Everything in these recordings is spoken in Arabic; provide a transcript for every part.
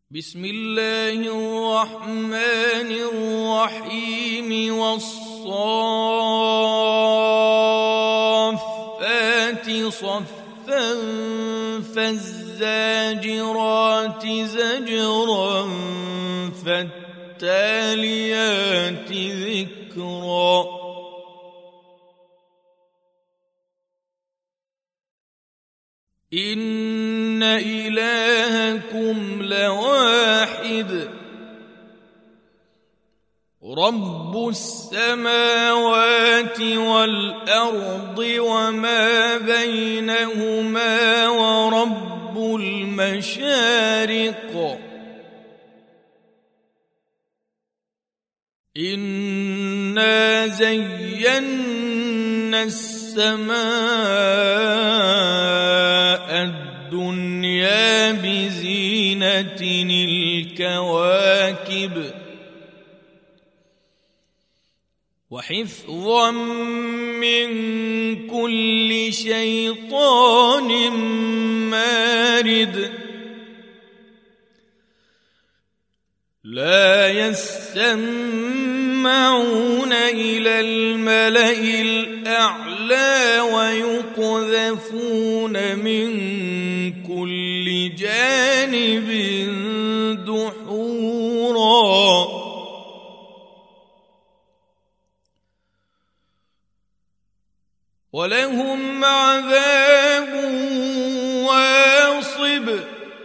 بسم الله الرحمن الرحيم والصافات صفا فالزاجرات زجرا فالتاليات ذكرا إن إلهكم لواحد رب السماوات والأرض وما بينهما ورب المشارق إنا زينا السماء الدنيا بزينة الكواكب وحفظا من كل شيطان مارد لا يستمعون إلى الملأ الأعلى ويقذفون من كل جانب دحورا ولهم عذاب واصب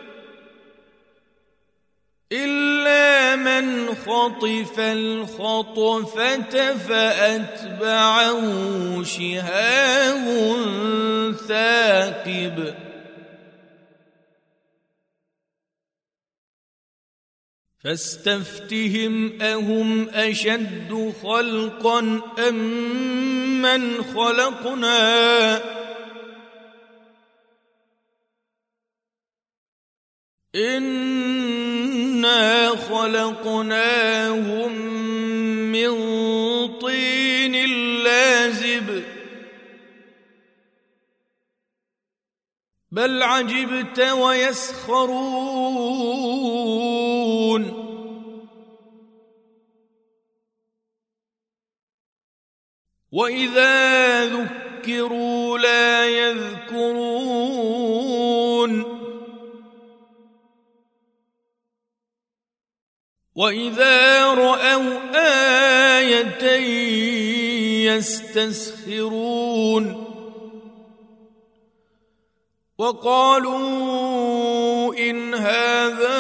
إلا من خطف الخطفة فأتبعه شهاب ثاقب فاستفتهم أهم أشد خلقا أم من خلقنا إنا خلقناهم من طين لازب بل عجبت ويسخرون وإذا ذكروا لا يذكرون وإذا رأوا آية يستسخرون وقالوا إن هذا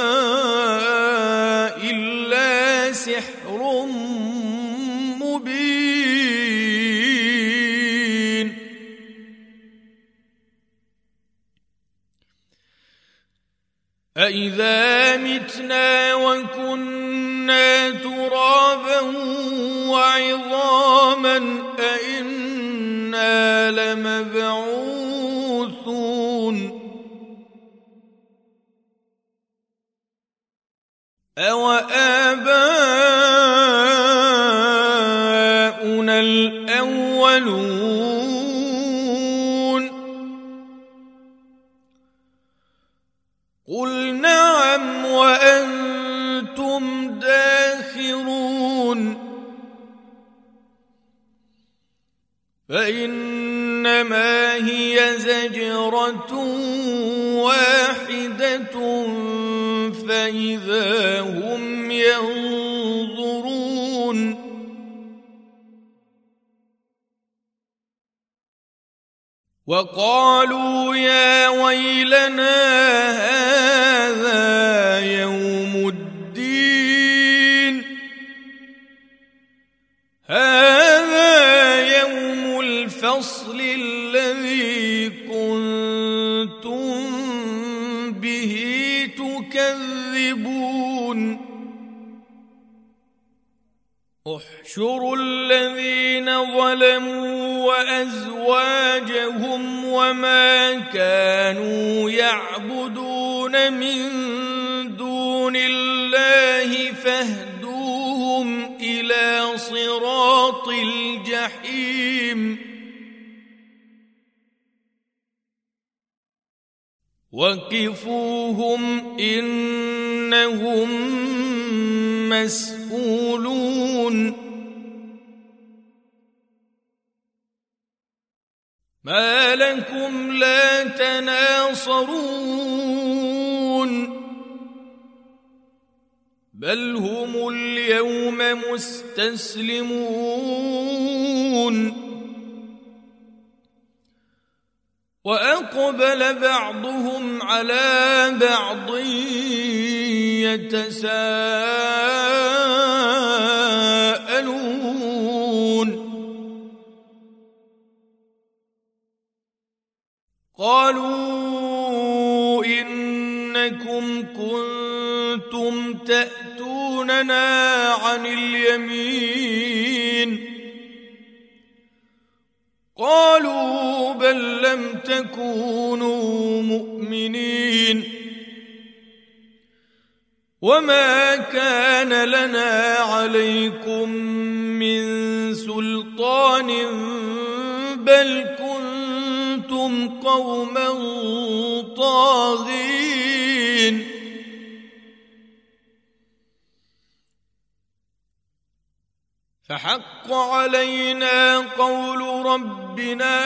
إلا سحر مبين أإذا متنا وكنا ترابا وعظاما أإنا لمبعوثون أوآباؤنا الأولون قل نعم وأنتم داخرون فإنما هي زجرة واحدة فإذا هم ينظرون وقالوا يا ويلنا هذا يوم الدين هذا يوم الفصل الذي كنتم به تكذبون احشروا الذين ظلموا وأزواجهم وما كانوا يعبدون من دون الله فاهدوهم إلى صراط الجحيم وقفوهم إنهم إنهم مسؤولون ما لكم لا تناصرون بل هم اليوم مستسلمون وأقبل بعضهم على بعض يتساءلون قالوا إنكم كنتم تأتوننا عن اليمين قالوا بل لم تكونوا مؤمنين وما كان لنا عليكم من سلطان بل كنتم قوما طاغين فحق علينا قول ربنا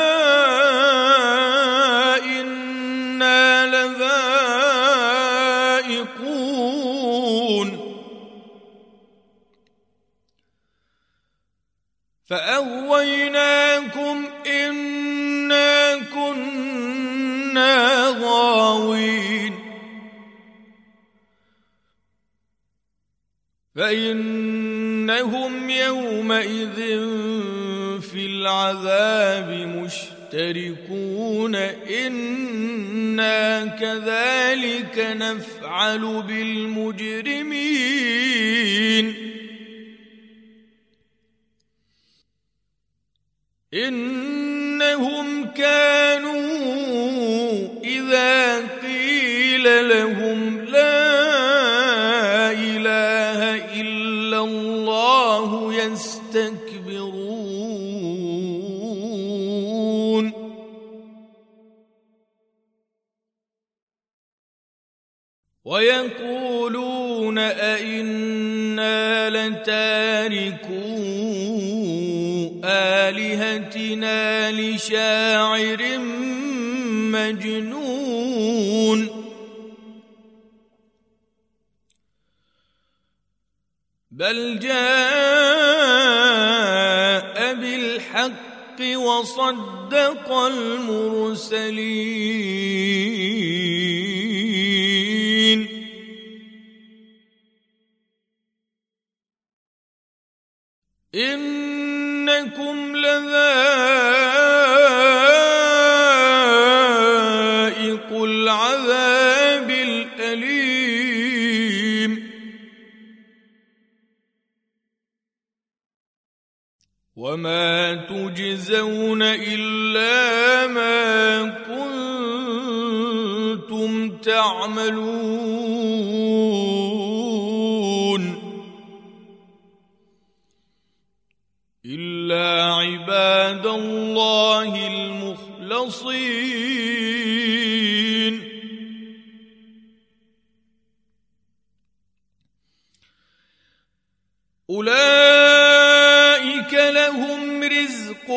إنا لذائقون فأغويناكم إنا كنا غاوين فإنهم يومئذ في العذاب مشتركون إنا كذلك نفعل بالمجرمين إنهم كانوا إذا قيل لهم لا إله إلا الله يستكبرون ويقولون أئنا لتاركو آلهتنا لشاعر مجنون بل جاء بالحق وصدق المرسلين إنكم لذائق العذاب الأليم وما تجزون إلا ما كنتم تعملون إلا عباد الله المخلصين أولئك لهم رزق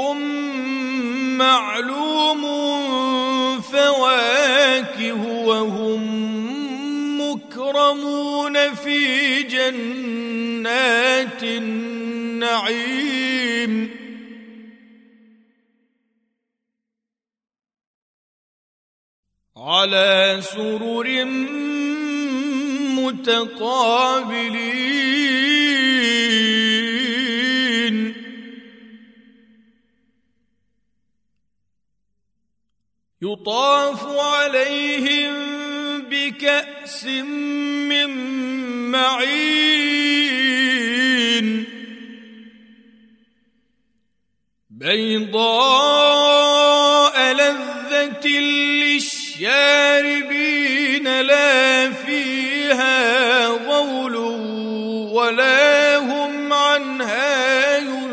معلوم فواكه وهم مكرمون في جنات النعيم على سرر متقابلين يطاف عليهم بكأس من معين بيضاء لذة للشاربين لا فيها غول ولا هم عنها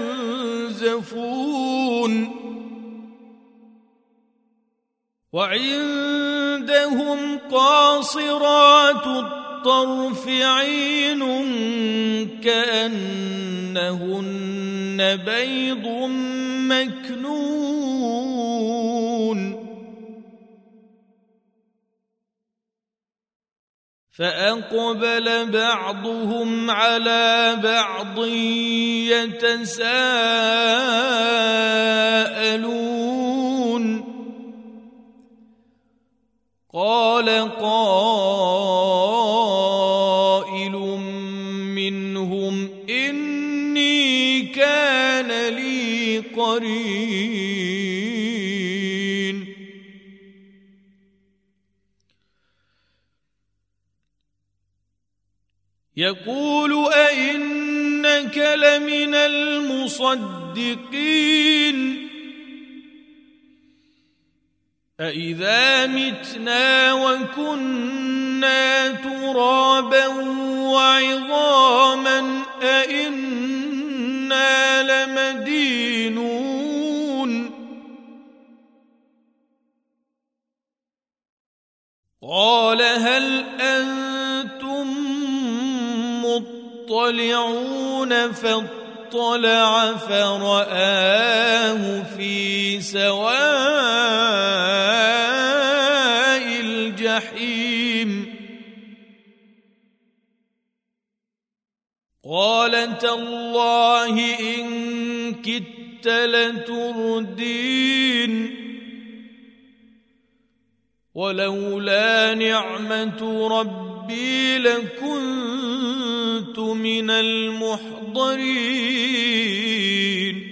ينزفون وعندهم قاصرات الطرف عين كأنهن بيض مكنون فأقبل بعضهم على بعض يتساءلون قال قائل منهم إني كان لي قرين يقول أئنك لمن المصدقين أإذا متنا وكنا ترابا وعظاما أإنا لمدينون قال هل أنتم مطلعون فاطلع فرآه في سواء الجحيم قال تالله إن كدت لتردين ولولا نعمة ربي لكنت من المحضرين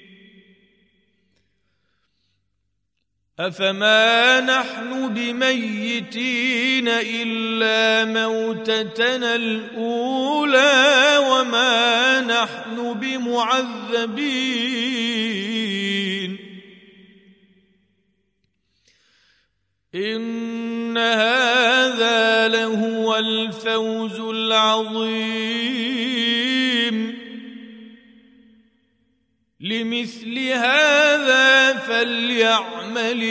أفما نحن بميتين إلا موتتنا الأولى وما نحن بمعذبين إن هذا لهو الفوز العظيم لمثل هذا فليعمل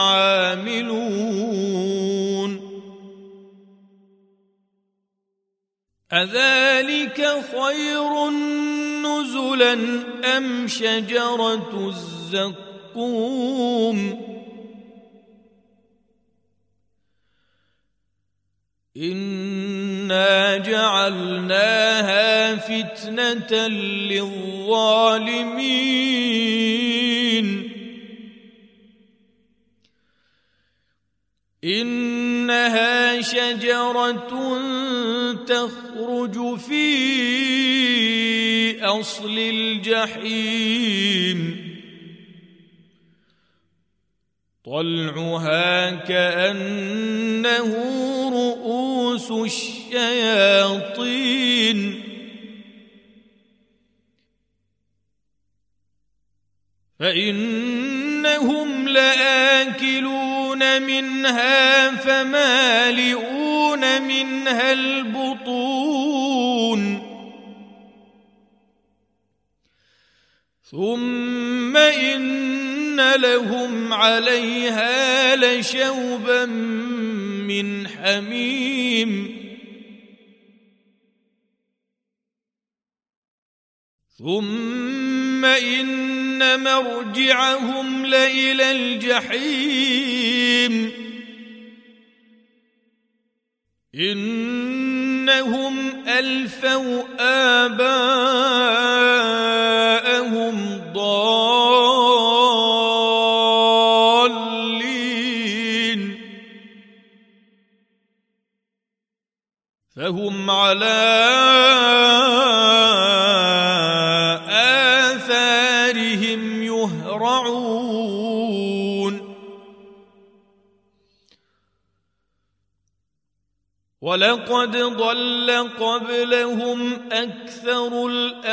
العاملون أذلك خير نزلا أم شجرة الزقوم إنا جعلناها فتنة للظالمين إنها شجرة تخرج في أصل الجحيم طلعها كأنه رؤوس الشياطين فإنهم لآكلون منها فمالئون منها البطون ثم إن لهم عليها لشوبا من حميم ثم إن مرجعهم لإلى الجحيم إنهم ألفوا آباءهم ضالين فهم على آثارهم يهرعون ولقد ضل قبلهم أكثر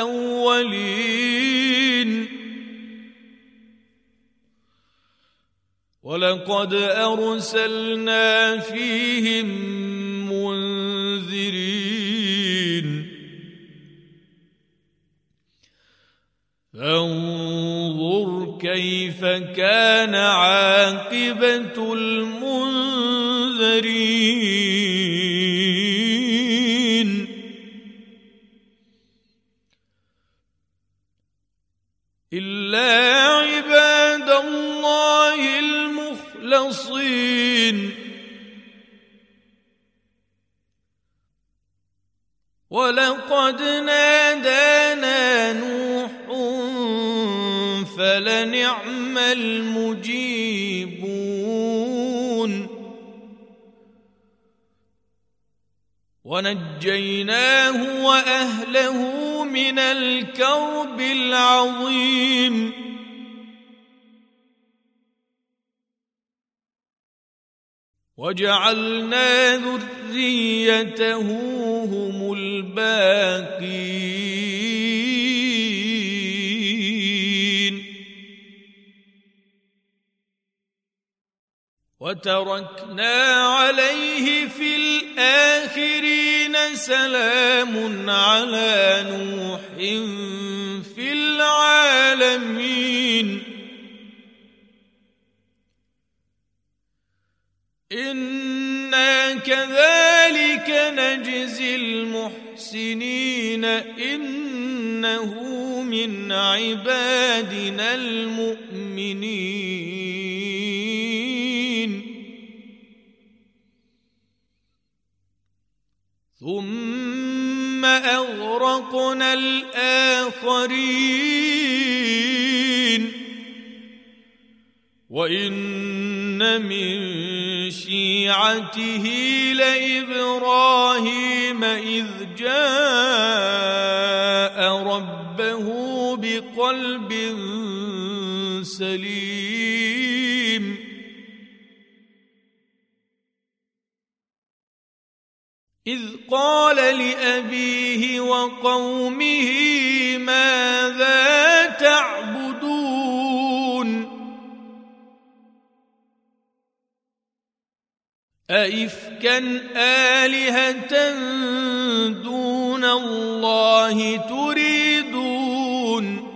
الأولين ولقد أرسلنا فيهم منذرين فانظر كيف كان عاقبة المنذرين ولقد نادانا نوح فلنعم المجيبون ونجيناه وأهله من الكرب العظيم وجعلنا ذريته هم الباقين وتركنا عليه في الآخرين سلام على نوح في العالمين إنا كذلك نجزي المحسنين إنه من عبادنا المؤمنين ثم أغرقنا الآخرين وإن من شيعته لإبراهيم إذ جاء ربه بقلب سليم إذ قال لأبيه وقومه ماذا تعبدون أئفكا آلهة دون الله تريدون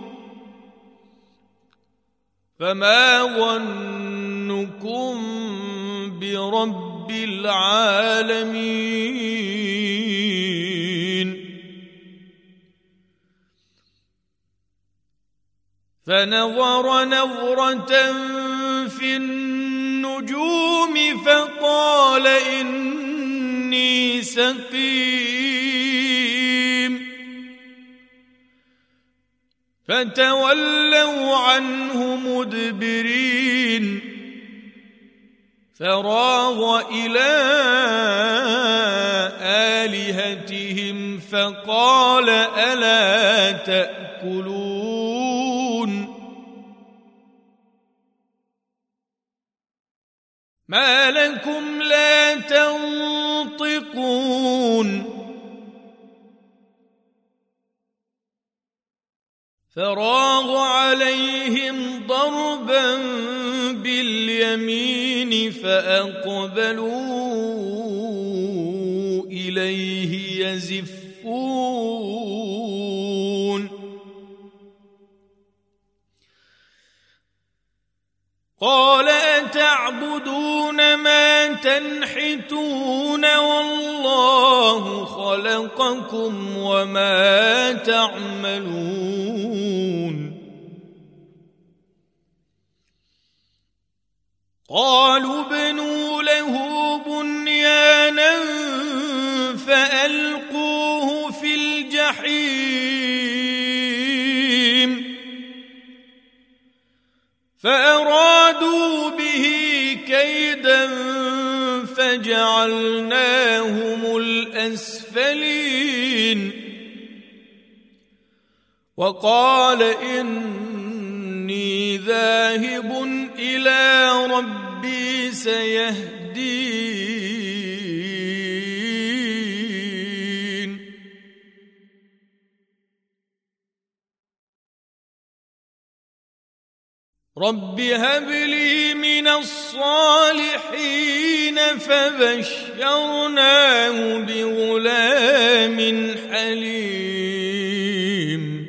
فما ظنكم برب العالمين فنظر نظرة في النجوم فقال إني سقيم فتولوا عنه مدبرين فراغ إلى آلهتهم فقال ألا تأكلون ما لكم لا تنطقون فراغ عليهم ضربا باليمين فأقبلوا إليه يزفون قال أتعبدون ما تنحتون والله خلقكم وما تعملون قالوا ابنوا له بنيانا فألقوه في الجحيم فأرادوا به كيدا فجعلناهم الأسفلين وقال إني ذاهب إلى ربي سيهدين رب هب لي من الصالحين فبشرناه بغلام حليم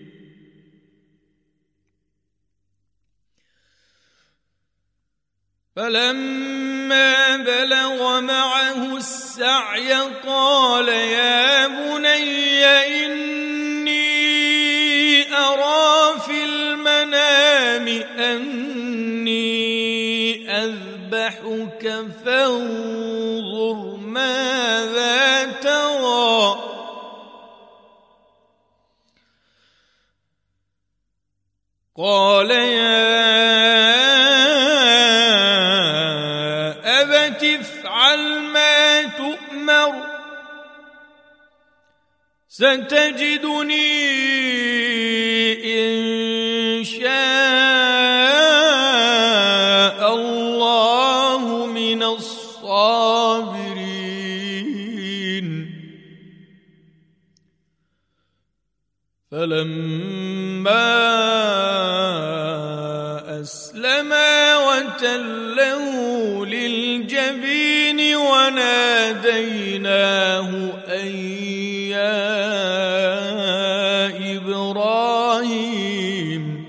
فلما بلغ معه السعي قال يا بني إني أرى في المنام أني أذبحك فانظر ماذا ترى قال يا أبت افعل ما تؤمر ستجدني إن شاء الله من الصابرين فلما أسلما وتله للجبين وناديناه أن يا إبراهيم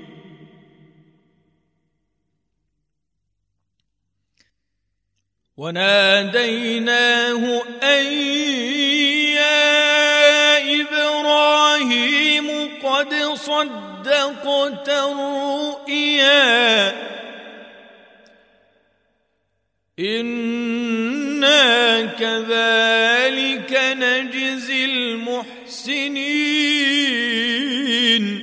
قد صدقت الرؤيا إنا كذلك نجزي المحسنين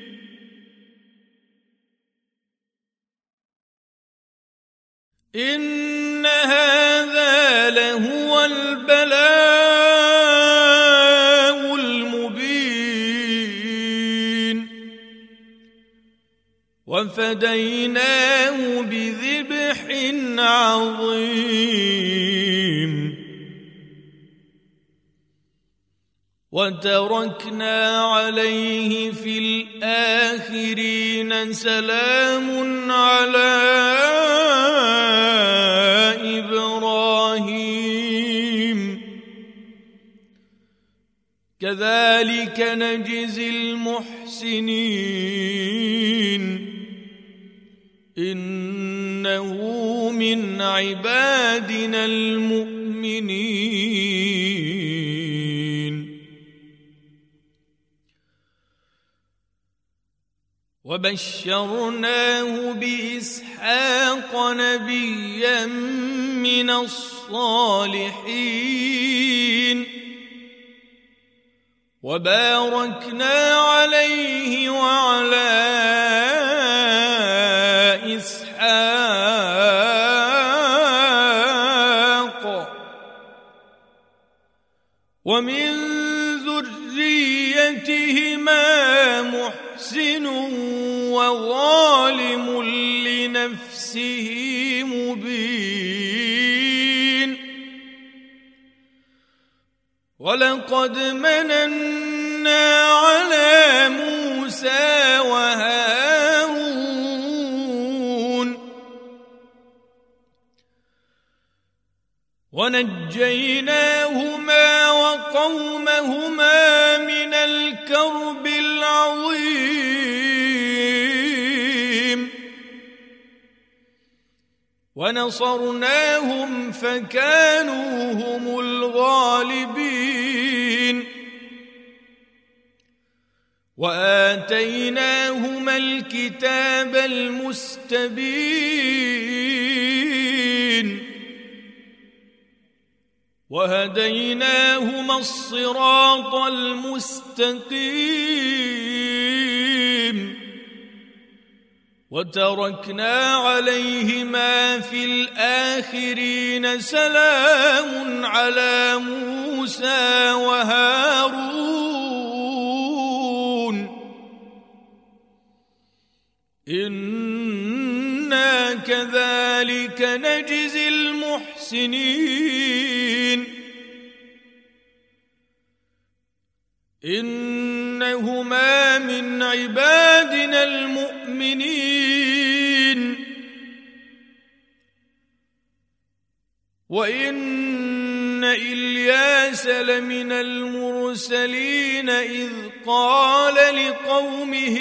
إن هذا لهو البلاء المبين وفديناه بذبح عظيم وتركنا عليه في الآخرين سلام على إبراهيم كذلك نجزي المحسنين إنه من عبادنا المؤمنين وبشرناه بإسحاق نبيا من الصالحين وباركنا عليه وعلى إسحاق ومن ذريتهما محسن وظالم لنفسه مبين ولقد مننا على موسى وهارون ونجيناهما وقومهما من الكرب العظيم ونصرناهم فكانوا هم الغالبين وآتيناهما الكتاب المستبين وهديناهما الصراط المستقيم وتركنا عليهما في الآخرين سلام على موسى وهارون إنا كذلك نجزي المحسنين إنهما من عبادنا المؤمنين وإن إلياس لمن المرسلين إذ قال لقومه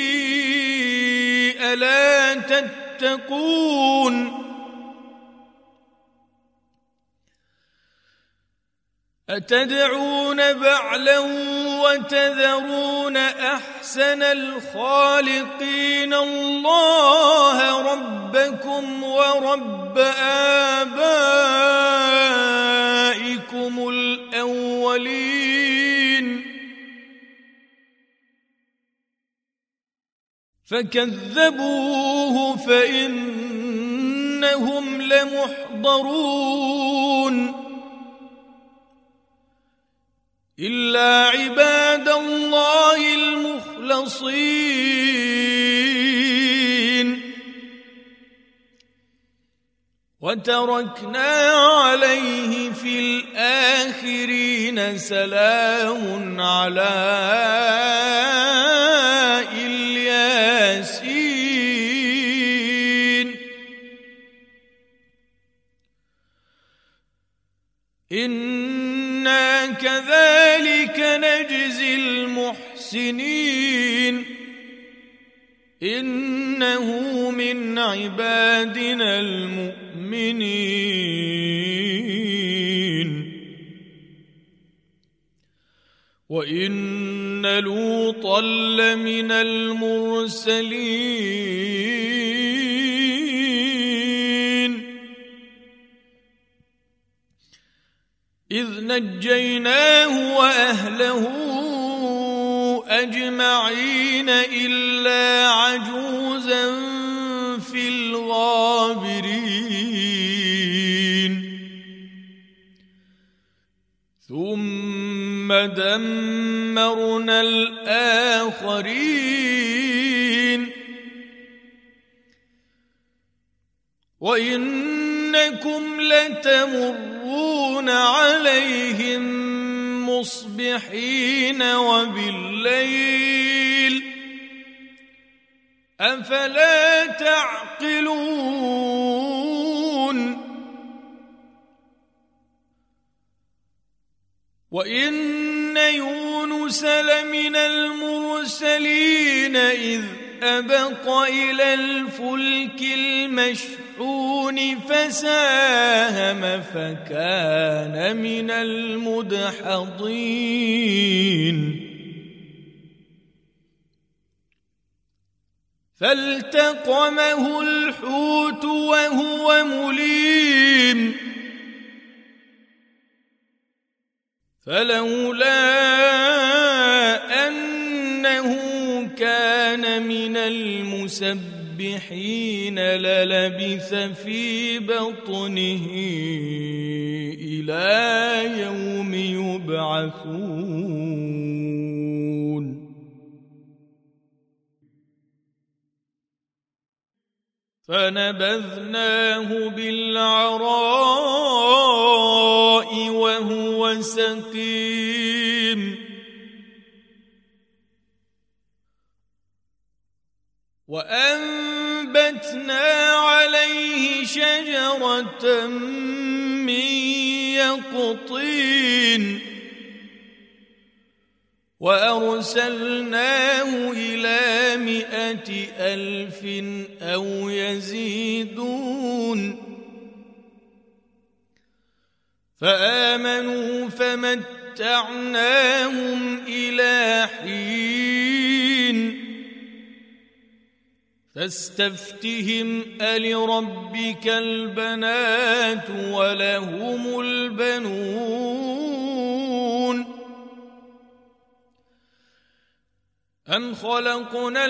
ألا تتقون أتدعون بعلا وتذرون أحسن الخالقين الله ربكم ورب آبائكم الأولين. فكذبوه فإنهم لمحضرون إلا عباد الله المخلصين وتركنا عليه في الآخرين سلام على الياسين إنا كذلك نجزي المحسنين إنه من عبادنا المؤمنين وإن لوطا لمن المرسلين إذ نجيناه وأهله أجمعين إلا عجوزا في الغابرين ثم دمرنا الآخرين وإنكم لتمرون عليهم مصبحين وبالليل أفلا تعقلون وإن يونس لمن المرسلين إذ أبق إلى الفلك المشحون فساهم فكان من المدحضين فالتقمه الحوت وهو مليم فلولا أنه كان من المسبحين للبث في بطنه إلى يوم يبعثون فنبذناه بالعراء وهو سقيم وأنبتنا عليه شجرة من يقطين وأرسلناه إلى 100,000 أو يزيدون فآمنوا فمتعناهم إلى حين فاستفتهم ألربك البنات ولهم البنون أم خلقنا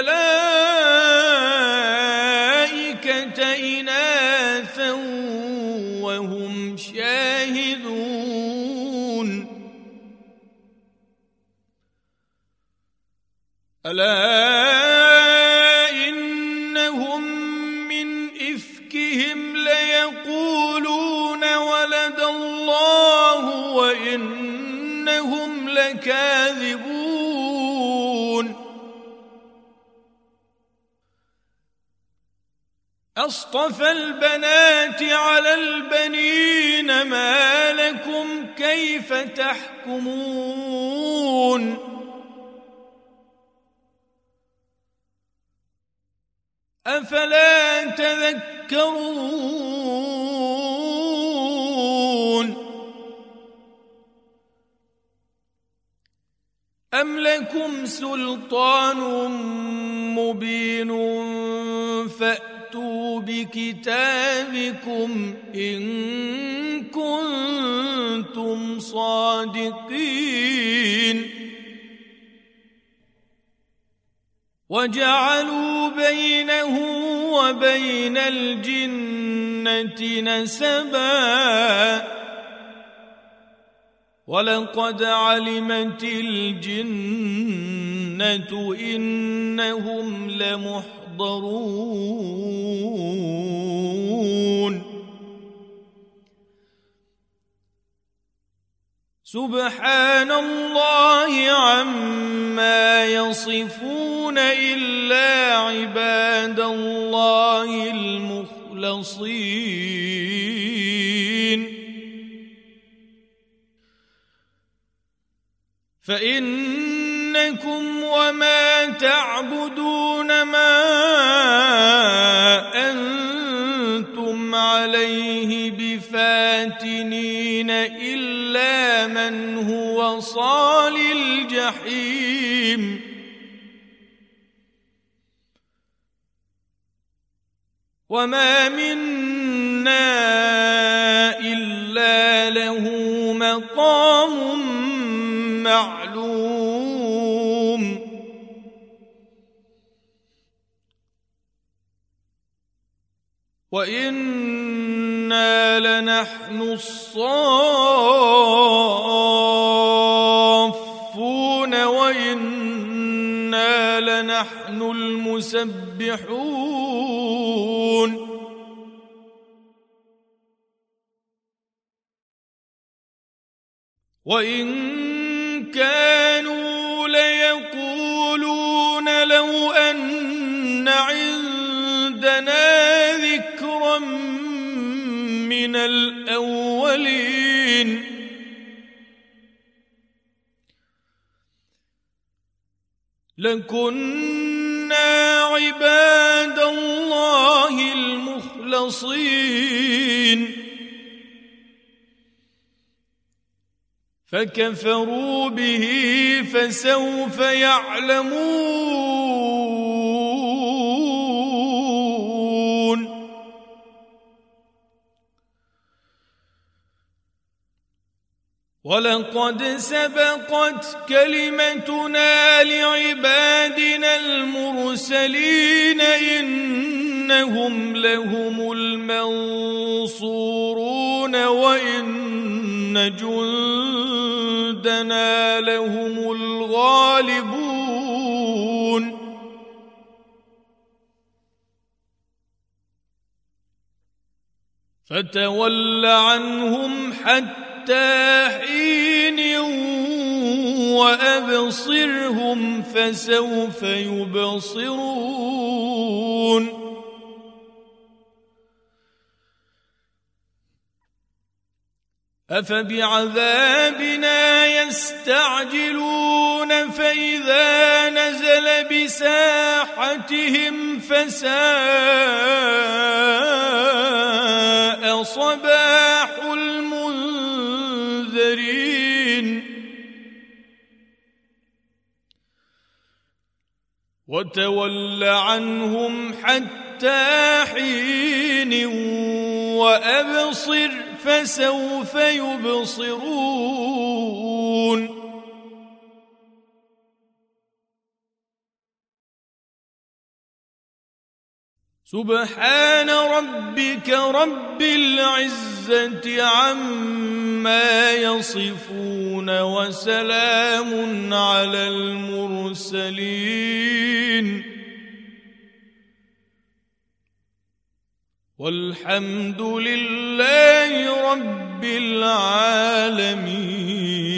الملائكة إناثا وهم شاهدون ألا إنهم من إفكهم ليقولون ولد الله وإنهم لكاذبون أصطفى البنات على البنين ما لكم كيف تحكمون أفلا تذكرون أم لكم سلطان مبين فأتوا بكتابكم إن كنتم صادقين وجعلوا بينه وبين الجنة نسبا ولقد علمت الجنة إنهم لمحضرون سبحان الله عما يصفون إلا عباد الله المخلصين فإنكم وما تعبدون ما أنتم عليه بفاتنين إلا من هو صال الجحيم وما منا إلا له مقام معلوم وإنا لنحن الصافون وإنا لنحن المسبحون وإن كانوا ليقولون لو أن عندنا ذكرا من الأولين لكنا عباد الله المخلصين فكفروا به فسوف يعلمون ولقد سبقت كلمتنا لعبادنا المرسلين إنهم لهم المنصورون وإن جندنا لهم الغالبون فتول عنهم حتى حين وأبصرهم فسوف يبصرون أفبعذابنا يستعجلون فإذا نزل بساحتهم فساء صباح المنذرين وتول عنهم حتى حين وأبصر فسوف يبصرون سبحان ربك رب العزة عما يصفون وسلام على المرسلين والحمد لله رب العالمين.